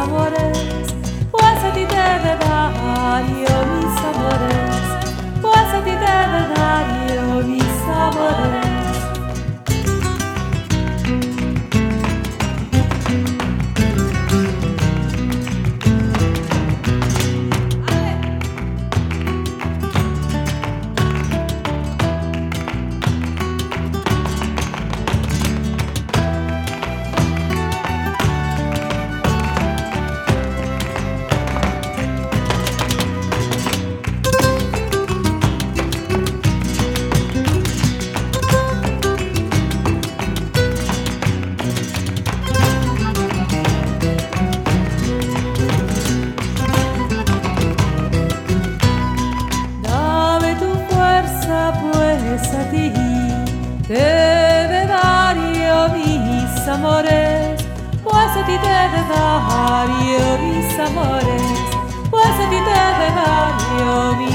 amores, pues a ti te de dar yo mis amores, pues a ti te de dar yo mis amores. Pues a ti te de dar yo mis amores, pues a ti te de dar yo mis amores, pues a ti te de dar yo mis